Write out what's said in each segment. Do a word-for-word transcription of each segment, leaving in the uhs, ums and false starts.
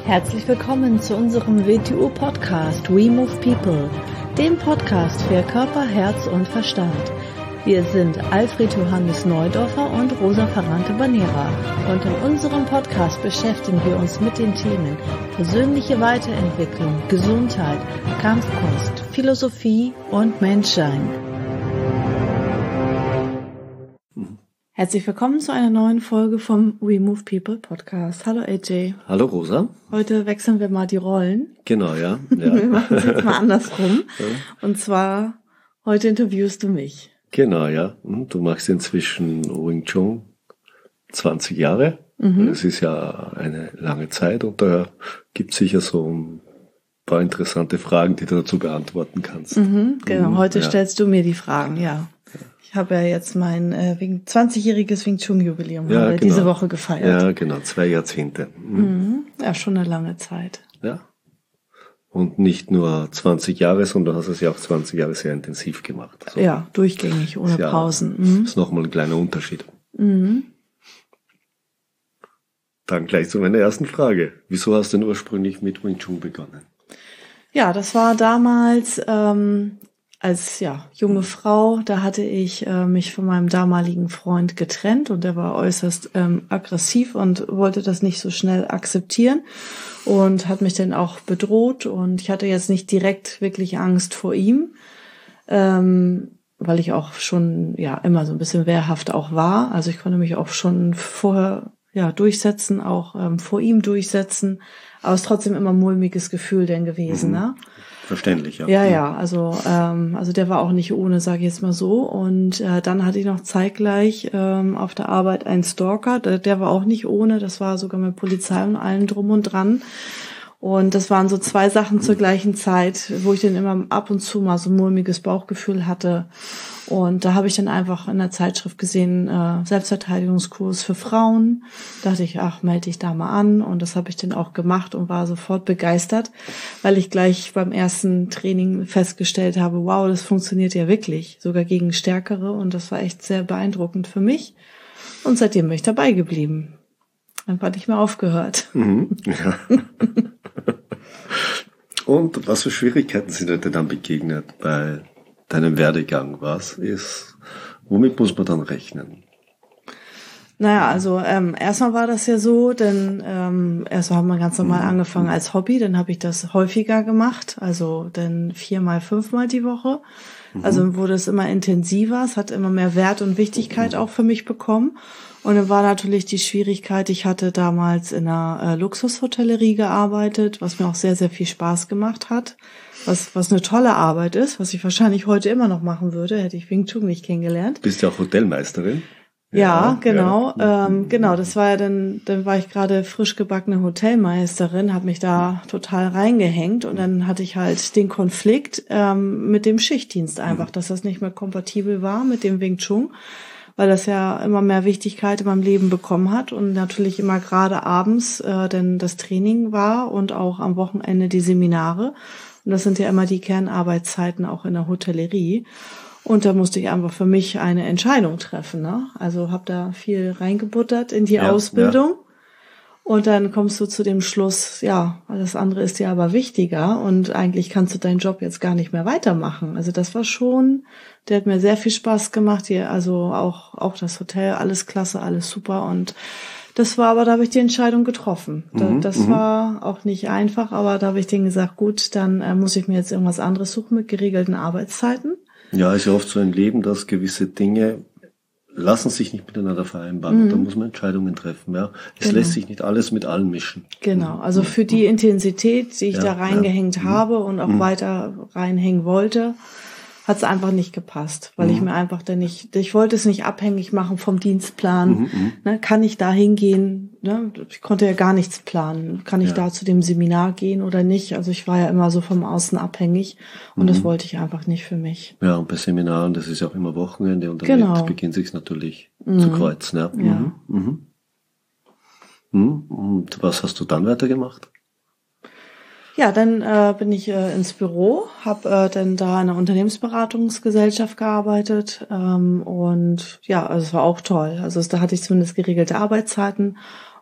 Herzlich willkommen zu unserem W T U-Podcast We Move People, dem Podcast für Körper, Herz und Verstand. Wir sind Alfred Johannes Neudorfer und Rosa Ferrante-Banera und in unserem Podcast beschäftigen wir uns mit den Themen persönliche Weiterentwicklung, Gesundheit, Kampfkunst, Philosophie und Menschsein. Herzlich willkommen zu einer neuen Folge vom We Move People Podcast. Hallo A J. Hallo Rosa. Heute wechseln wir mal die Rollen. Genau, ja. ja. Wir machen es jetzt mal andersrum. Ja. Und zwar, heute interviewst du mich. Genau, ja. Du machst inzwischen Wing Chun zwanzig Jahre. Mhm. Das ist ja eine lange Zeit und da gibt es sicher so ein paar interessante Fragen, die du dazu beantworten kannst. Mhm, genau, mhm, heute ja. stellst du mir die Fragen, ja. Ich habe ja jetzt mein äh, zwanzigjähriges Wing Chun Jubiläum ja, genau. diese Woche gefeiert. Ja, genau, zwei Jahrzehnte. Mhm. Mhm. Ja, schon eine lange Zeit. Ja. Und nicht nur zwanzig Jahre, sondern du hast es ja auch zwanzig Jahre sehr intensiv gemacht. Also, ja, durchgängig, ohne ja, Pausen. Mhm. Das ist nochmal ein kleiner Unterschied. Mhm. Dann gleich zu meiner ersten Frage. Wieso hast du denn ursprünglich mit Wing Chun begonnen? Ja, das war damals ähm, als ja junge Frau. Da hatte ich äh, mich von meinem damaligen Freund getrennt und der war äußerst ähm, aggressiv und wollte das nicht so schnell akzeptieren und hat mich dann auch bedroht. Und ich hatte jetzt nicht direkt wirklich Angst vor ihm, ähm, weil ich auch schon ja immer so ein bisschen wehrhaft auch war. Also ich konnte mich auch schon vorher ja durchsetzen, auch ähm, vor ihm durchsetzen. Aber es ist trotzdem immer ein mulmiges Gefühl denn gewesen, mhm. ne? Verständlich, ja. Ja, ja, also ähm, also der war auch nicht ohne, sage ich jetzt mal so. Und äh, dann hatte ich noch zeitgleich ähm, auf der Arbeit einen Stalker, der, der war auch nicht ohne, das war sogar mit Polizei und allem drum und dran. Und das waren so zwei Sachen zur gleichen Zeit, wo ich dann immer ab und zu mal so ein mulmiges Bauchgefühl hatte. Und da habe ich dann einfach in der Zeitschrift gesehen, äh, Selbstverteidigungskurs für Frauen. Da dachte ich, ach, melde dich da mal an. Und das habe ich dann auch gemacht und war sofort begeistert, weil ich gleich beim ersten Training festgestellt habe, wow, das funktioniert ja wirklich, sogar gegen Stärkere. Und das war echt sehr beeindruckend für mich. Und seitdem bin ich dabei geblieben. Einfach nicht mehr aufgehört. Mhm, ja. Und was für Schwierigkeiten sind dir dann begegnet bei deinem Werdegang? Was ist, womit muss man dann rechnen? Naja, also ähm, erstmal war das ja so, denn ähm, erstmal haben wir ganz normal mhm. angefangen als Hobby, dann habe ich das häufiger gemacht, also dann viermal, fünfmal die Woche. Mhm. Also wurde es immer intensiver, es hat immer mehr Wert und Wichtigkeit mhm. auch für mich bekommen. Und dann war natürlich die Schwierigkeit, ich hatte damals in einer äh, Luxushotellerie gearbeitet, was mir auch sehr, sehr viel Spaß gemacht hat, was was eine tolle Arbeit ist, was ich wahrscheinlich heute immer noch machen würde, hätte ich Wing Chun nicht kennengelernt. Bist ja auch Hotelmeisterin? Ja, ja genau, ja. Ähm, genau, das war ja dann, dann war ich gerade frisch gebackene Hotelmeisterin, habe mich da total reingehängt und dann hatte ich halt den Konflikt ähm, mit dem Schichtdienst einfach, dass das nicht mehr kompatibel war mit dem Wing Chun, weil das ja immer mehr Wichtigkeit in meinem Leben bekommen hat und natürlich immer gerade abends äh, denn das Training war und auch am Wochenende die Seminare. Und das sind ja immer die Kernarbeitszeiten auch in der Hotellerie. Und da musste ich einfach für mich eine Entscheidung treffen, ne? Also habe da viel reingebuttert in die ja, Ausbildung. Ja. Und dann kommst du zu dem Schluss, ja, das andere ist dir aber wichtiger und eigentlich kannst du deinen Job jetzt gar nicht mehr weitermachen. Also das war schon, der hat mir sehr viel Spaß gemacht hier, also auch auch das Hotel, alles klasse, alles super und das war aber, da habe ich die Entscheidung getroffen. Mhm, das m- war auch nicht einfach, aber da habe ich denen gesagt, gut, dann äh, muss ich mir jetzt irgendwas anderes suchen mit geregelten Arbeitszeiten. Ja, ist ja oft so im Leben, dass gewisse Dinge lassen sich nicht miteinander vereinbaren. Mhm. Da muss man Entscheidungen treffen. Ja, es genau. lässt sich nicht alles mit allen mischen. Genau. Also für die Intensität, die ich ja, da reingehängt ja. habe und auch mhm. weiter reinhängen wollte, hat es einfach nicht gepasst, weil mhm. ich mir einfach dann nicht, ich wollte es nicht abhängig machen vom Dienstplan. Mhm. Ne, kann ich da hingehen? Ne? Ich konnte ja gar nichts planen. Kann ich ja. da zu dem Seminar gehen oder nicht? Also ich war ja immer so vom Außen abhängig und mhm. das wollte ich einfach nicht für mich. Ja, und bei Seminaren, das ist ja auch immer Wochenende und dann genau. beginnt sich natürlich mhm. zu kreuzen. Ja. ja. Mhm. Mhm. Und was hast du dann weitergemacht? Ja, dann äh, bin ich äh, ins Büro, habe äh, dann da in einer Unternehmensberatungsgesellschaft gearbeitet ähm, und ja, also es war auch toll. Also da hatte ich zumindest geregelte Arbeitszeiten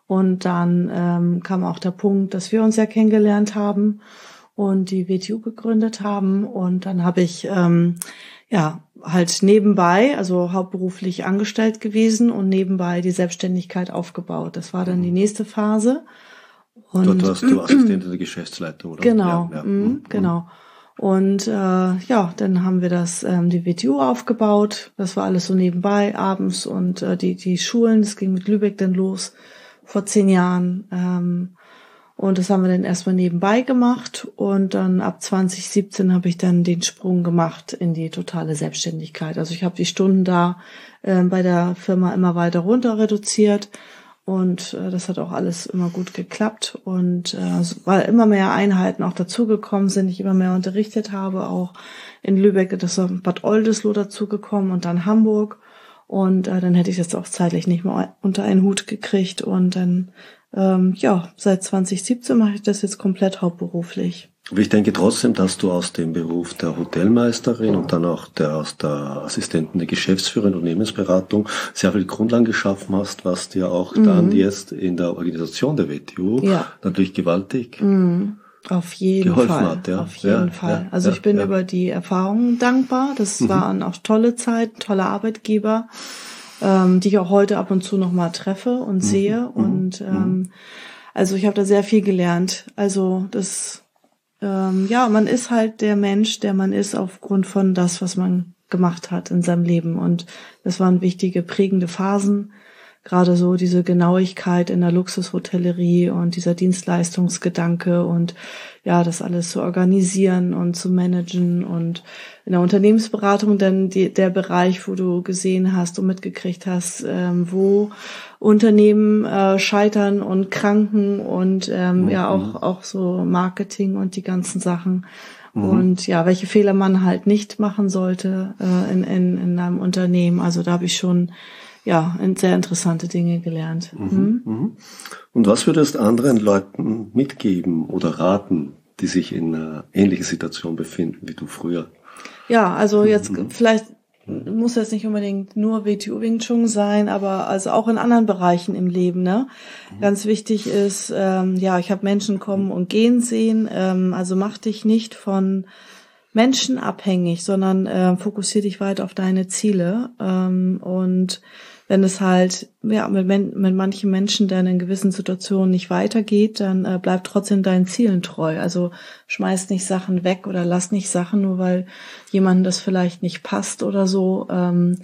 Und dann ähm, kam auch der Punkt, dass wir uns ja kennengelernt haben und die W T U gegründet haben. Und dann habe ich ähm, ja halt nebenbei, also hauptberuflich angestellt gewesen und nebenbei die Selbstständigkeit aufgebaut. Das war dann die nächste Phase. Und dort warst du Assistentin der Geschäftsleitung, oder? Genau, ja, ja. Mhm, genau. Und äh, ja, dann haben wir das ähm, die W T U aufgebaut. Das war alles so nebenbei abends und äh, die die Schulen. Das ging mit Lübeck dann los vor zehn Jahren. Ähm, und das haben wir dann erstmal nebenbei gemacht. Und dann ab zwanzig siebzehn habe ich dann den Sprung gemacht in die totale Selbstständigkeit. Also ich habe die Stunden da äh, bei der Firma immer weiter runter reduziert. Und äh, das hat auch alles immer gut geklappt. Und äh, weil immer mehr Einheiten auch dazugekommen sind, ich immer mehr unterrichtet habe, auch in Lübeck, das ist Bad Oldesloe dazugekommen und dann Hamburg. Und äh, dann hätte ich das auch zeitlich nicht mehr unter einen Hut gekriegt. Und dann, ähm, ja, seit zwanzig siebzehn mache ich das jetzt komplett hauptberuflich. Aber ich denke trotzdem, dass du aus dem Beruf der Hotelmeisterin und dann auch der, aus der Assistentin der Geschäftsführerin und Unternehmensberatung sehr viel Grundlagen geschaffen hast, was dir auch mhm. dann jetzt in der Organisation der W T U ja. natürlich gewaltig mhm. Auf jeden geholfen Fall. hat. Ja. Auf jeden ja, Fall. Ja, also ja, ich bin ja. über die Erfahrungen dankbar. Das mhm. waren auch tolle Zeiten, tolle Arbeitgeber, ähm, die ich auch heute ab und zu noch mal treffe und mhm. sehe. Mhm. Und ähm, also ich habe da sehr viel gelernt. Also das Ähm, ja, man ist halt der Mensch, der man ist, aufgrund von das, was man gemacht hat in seinem Leben. Und das waren wichtige, prägende Phasen. Gerade so diese Genauigkeit in der Luxushotellerie und dieser Dienstleistungsgedanke und ja, das alles zu organisieren und zu managen und in der Unternehmensberatung dann die, der Bereich, wo du gesehen hast und mitgekriegt hast, ähm, wo Unternehmen äh, scheitern und kranken und ähm, mhm. ja auch auch so Marketing und die ganzen Sachen. Mhm. Und ja, welche Fehler man halt nicht machen sollte äh, in, in, in einem Unternehmen. Also da habe ich schon ja sehr interessante Dinge gelernt. Mhm. Mhm. Und was würdest du anderen Leuten mitgeben oder raten, die sich in einer ähnlichen Situation befinden wie du früher? Ja, also jetzt mhm. vielleicht muss jetzt nicht unbedingt nur W T U Wing Chun sein, aber also auch in anderen Bereichen im Leben, ne? Mhm. Ganz wichtig ist, ähm, ja, ich habe Menschen kommen und gehen sehen, ähm, also mach dich nicht von Menschen abhängig, sondern äh, fokussier dich weiter auf deine Ziele. Ähm, und wenn es halt ja mit, mit manchen Menschen dann in gewissen Situationen nicht weitergeht, dann äh, bleib trotzdem deinen Zielen treu. Also schmeiß nicht Sachen weg oder lass nicht Sachen, nur weil jemandem das vielleicht nicht passt oder so. Ähm,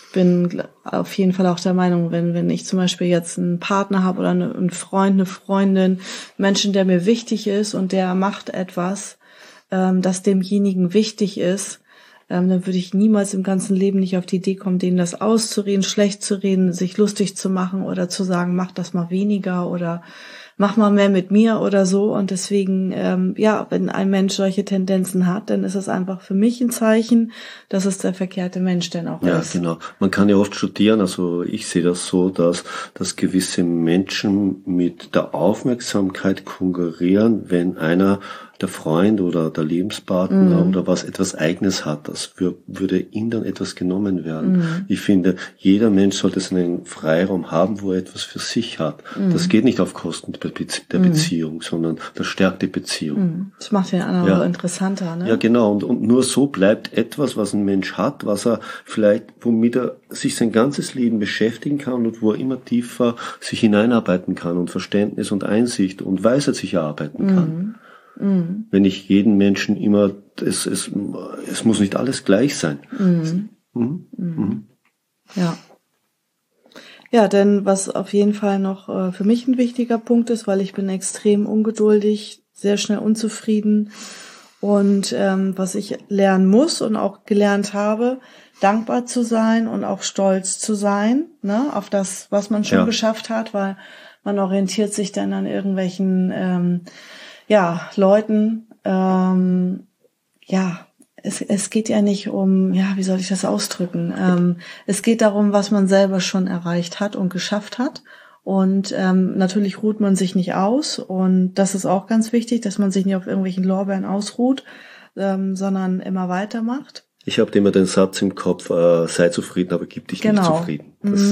bin auf jeden Fall auch der Meinung, wenn wenn ich zum Beispiel jetzt einen Partner habe oder eine, einen Freund, eine Freundin, Menschen, der mir wichtig ist und der macht etwas, ähm, das demjenigen wichtig ist, ähm, dann würde ich niemals im ganzen Leben nicht auf die Idee kommen, denen das auszureden, schlecht zu reden, sich lustig zu machen oder zu sagen, mach das mal weniger oder mach mal mehr mit mir oder so. Und deswegen, ähm, ja, wenn ein Mensch solche Tendenzen hat, dann ist es einfach für mich ein Zeichen, dass es der verkehrte Mensch denn auch ja, ist. Ja, genau. Man kann ja oft studieren, also ich sehe das so, dass, dass gewisse Menschen mit der Aufmerksamkeit konkurrieren, wenn einer der Freund oder der Lebenspartner mm. oder was etwas Eigenes hat, das für, würde ihm dann etwas genommen werden. Mm. Ich finde, jeder Mensch sollte seinen Freiraum haben, wo er etwas für sich hat. Mm. Das geht nicht auf Kosten der, Be- der mm. Beziehung, sondern das stärkt die Beziehung. Mm. Das macht den anderen ja. interessanter, ne? Ja, genau. Und, und nur so bleibt etwas, was ein Mensch hat, was er vielleicht, womit er sich sein ganzes Leben beschäftigen kann und wo er immer tiefer sich hineinarbeiten kann und Verständnis und Einsicht und Weisheit sich erarbeiten kann. Mm. Mhm. Wenn ich jeden Menschen immer, es, es, es muss nicht alles gleich sein. Mhm. Mhm. Mhm. Ja. Ja, denn was auf jeden Fall noch äh, für mich ein wichtiger Punkt ist, weil ich bin extrem ungeduldig, sehr schnell unzufrieden und ähm, was ich lernen muss und auch gelernt habe, dankbar zu sein und auch stolz zu sein, ne, auf das, was man schon ja. geschafft hat, weil man orientiert sich dann an irgendwelchen ähm, ja, Leuten, ähm, ja, es, es geht ja nicht um, ja, wie soll ich das ausdrücken? Ähm, es geht darum, was man selber schon erreicht hat und geschafft hat. Und ähm, natürlich ruht man sich nicht aus. Und das ist auch ganz wichtig, dass man sich nicht auf irgendwelchen Lorbeeren ausruht, ähm, sondern immer weitermacht. Ich habe immer den Satz im Kopf, äh, sei zufrieden, aber gib dich genau. nicht zufrieden. Das, mhm.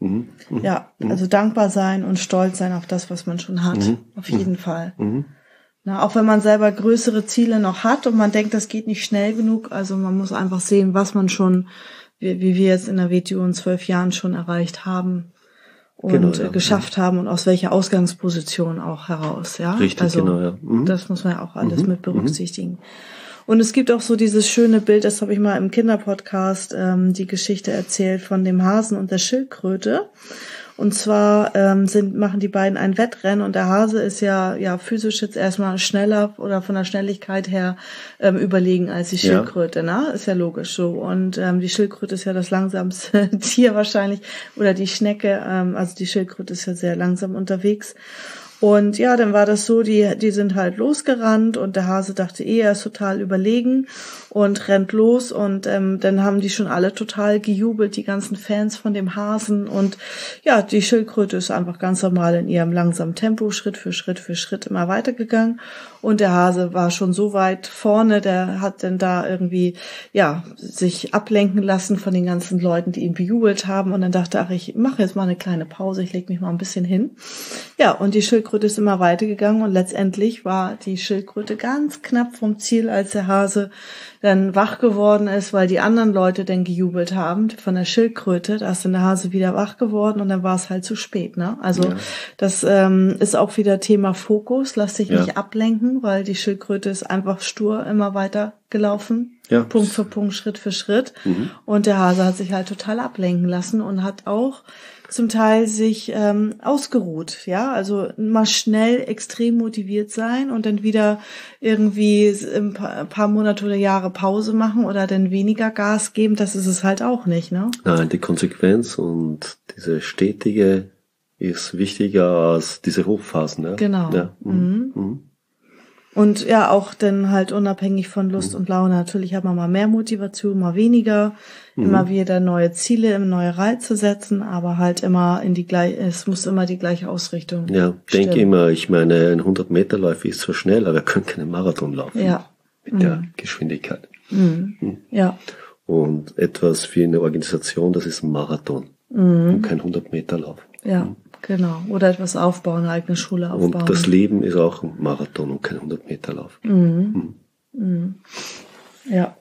Mhm. Mhm. Ja, also dankbar sein und stolz sein auf das, was man schon hat. Mhm. Auf jeden Fall. Mhm. Na, auch wenn man selber größere Ziele noch hat und man denkt, das geht nicht schnell genug. Also man muss einfach sehen, was man schon, wie, wie wir jetzt in der W T O in zwölf Jahren schon erreicht haben und Genau, ja. äh, geschafft haben und aus welcher Ausgangsposition auch heraus. Ja, Richtig, also, genau, ja. Mhm. Das muss man ja auch alles Mhm. mit berücksichtigen. Und es gibt auch so dieses schöne Bild, das habe ich mal im Kinderpodcast ähm, die Geschichte erzählt von dem Hasen und der Schildkröte. Und zwar ähm, sind machen die beiden ein Wettrennen und der Hase ist ja ja physisch jetzt erstmal schneller oder von der Schnelligkeit her ähm, überlegen als die Schildkröte, ja. Ne? Ist ja logisch so. Und ähm, die Schildkröte ist ja das langsamste Tier wahrscheinlich oder die Schnecke, ähm, also die Schildkröte ist ja sehr langsam unterwegs. Und ja, dann war das so, die die sind halt losgerannt und der Hase dachte eh, er ist total überlegen und rennt los und ähm, dann haben die schon alle total gejubelt, die ganzen Fans von dem Hasen und ja, die Schildkröte ist einfach ganz normal in ihrem langsamen Tempo, Schritt für Schritt für Schritt immer weitergegangen und der Hase war schon so weit vorne, der hat dann da irgendwie, ja, sich ablenken lassen von den ganzen Leuten, die ihn bejubelt haben und dann dachte, ach, ich mache jetzt mal eine kleine Pause, ich lege mich mal ein bisschen hin. Ja, und die Schildkröte ist immer weitergegangen und letztendlich war die Schildkröte ganz knapp vom Ziel, als der Hase dann wach geworden ist, weil die anderen Leute dann gejubelt haben von der Schildkröte. Da ist dann der Hase wieder wach geworden und dann war es halt zu spät, ne? Also ja. das ähm, ist auch wieder Thema Fokus. Lass dich ja. nicht ablenken, weil die Schildkröte ist einfach stur immer weiter gelaufen. Ja. Punkt für Punkt, Schritt für Schritt. Mhm. Und der Hase hat sich halt total ablenken lassen und hat auch zum Teil sich ähm, ausgeruht, ja, also mal schnell extrem motiviert sein und dann wieder irgendwie ein paar, ein paar Monate oder Jahre Pause machen oder dann weniger Gas geben, das ist es halt auch nicht, ne? Nein, die Konsequenz und diese stetige ist wichtiger als diese Hochphasen, ja. Genau. Ja. Mhm. Mhm. Und ja, auch dann halt unabhängig von Lust mhm. und Laune. Natürlich hat man mal mehr Motivation, mal weniger, mhm. immer wieder neue Ziele, neue Reize setzen, aber halt immer in die gleiche, es muss immer die gleiche Ausrichtung. Ja, ich denke immer, ich meine, ein hundert Meter Lauf ist so schnell, aber wir können keinen Marathon laufen. Ja. Mit mhm. der Geschwindigkeit. Mhm. Mhm. Ja. Und etwas für eine Organisation, das ist ein Marathon mhm. und kein hundert Meter Lauf. Ja. Mhm. Genau, oder etwas aufbauen, eine eigene Schule aufbauen. Und das Leben ist auch ein Marathon und kein hundert Meter Lauf. Mhm. Mhm. Mhm. Ja,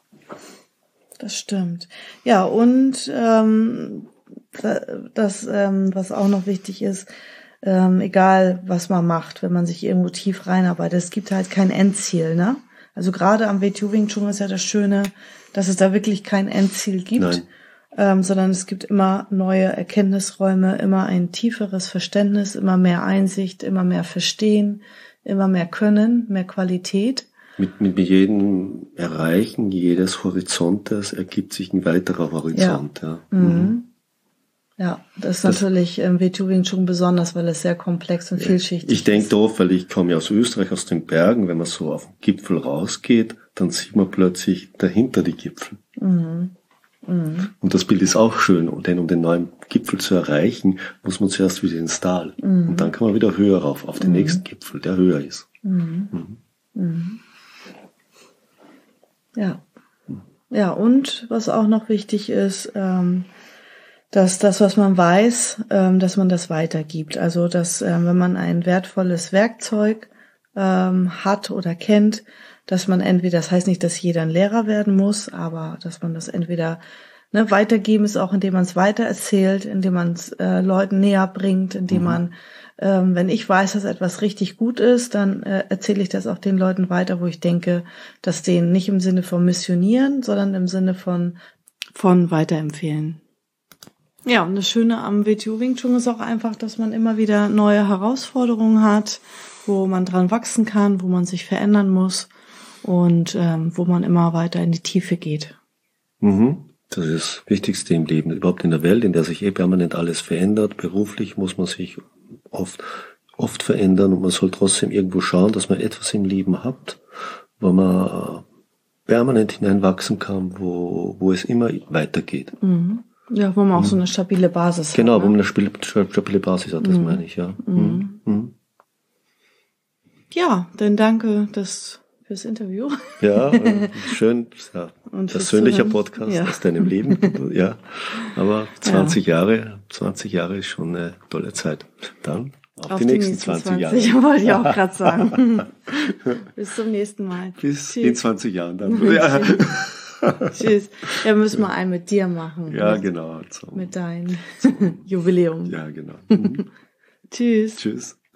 das stimmt. Ja, und ähm, das, ähm, was auch noch wichtig ist, ähm, egal was man macht, wenn man sich irgendwo tief reinarbeitet, es gibt halt kein Endziel, ne? Also gerade am W T O Wing Chun ist ja das Schöne, dass es da wirklich kein Endziel gibt. Nein. Ähm, sondern es gibt immer neue Erkenntnisräume, immer ein tieferes Verständnis, immer mehr Einsicht, immer mehr Verstehen, immer mehr Können, mehr Qualität. Mit, mit jedem Erreichen jedes Horizontes ergibt sich ein weiterer Horizont. Ja, ja. Mhm. Ja, das ist das, natürlich im W T O Wing Chun besonders, weil es sehr komplex und vielschichtig ich ist. Ich denke doof, weil ich komme ja aus Österreich, aus den Bergen. Wenn man so auf den Gipfel rausgeht, dann sieht man plötzlich dahinter die Gipfel. Mhm. Mhm. Und das Bild ist auch schön, denn um den neuen Gipfel zu erreichen, muss man zuerst wieder ins Tal. Mhm. Und dann kann man wieder höher rauf, auf den mhm. nächsten Gipfel, der höher ist. Mhm. Mhm. Mhm. Ja. Ja, und was auch noch wichtig ist, ähm, dass das, was man weiß, ähm, dass man das weitergibt. Also, dass ähm, wenn man ein wertvolles Werkzeug ähm, hat oder kennt, dass man entweder, das heißt nicht, dass jeder ein Lehrer werden muss, aber dass man das entweder ne, weitergeben ist, auch indem man es weitererzählt, indem man es äh, Leuten näher bringt, indem mhm. man, ähm, wenn ich weiß, dass etwas richtig gut ist, dann äh, erzähle ich das auch den Leuten weiter, wo ich denke, dass denen nicht im Sinne von missionieren, sondern im Sinne von von weiterempfehlen. Ja, und das Schöne am W T O Wing Chun ist auch einfach, dass man immer wieder neue Herausforderungen hat, wo man dran wachsen kann, wo man sich verändern muss. Und ähm, wo man immer weiter in die Tiefe geht. Mhm. Das ist das Wichtigste im Leben, überhaupt in der Welt, in der sich eh permanent alles verändert. Beruflich muss man sich oft oft verändern und man soll trotzdem irgendwo schauen, dass man etwas im Leben hat, wo man permanent hineinwachsen kann, wo wo es immer weitergeht. Mhm. Ja, wo man auch mhm. so eine stabile Basis genau, hat. Genau, wo man eine stabile Basis hat, das mhm. meine ich, ja. Mhm. Mhm. Ja, dann danke, dass fürs Interview. Ja, schön, ja, und persönlicher Podcast ja. aus deinem Leben. Ja, aber zwanzig ja. Jahre, zwanzig Jahre ist schon eine tolle Zeit. Dann auf, auf die, die nächsten, nächsten zwanzig Jahre. zwanzig, wollte ich auch gerade sagen. Bis zum nächsten Mal. Bis Tschüss. In zwanzig Jahren dann. Ja. Tschüss. Ja, müssen wir einen mit dir machen. Ja, mit, genau. Zum, mit deinem Jubiläum. Ja, genau. Mhm. Tschüss. Tschüss.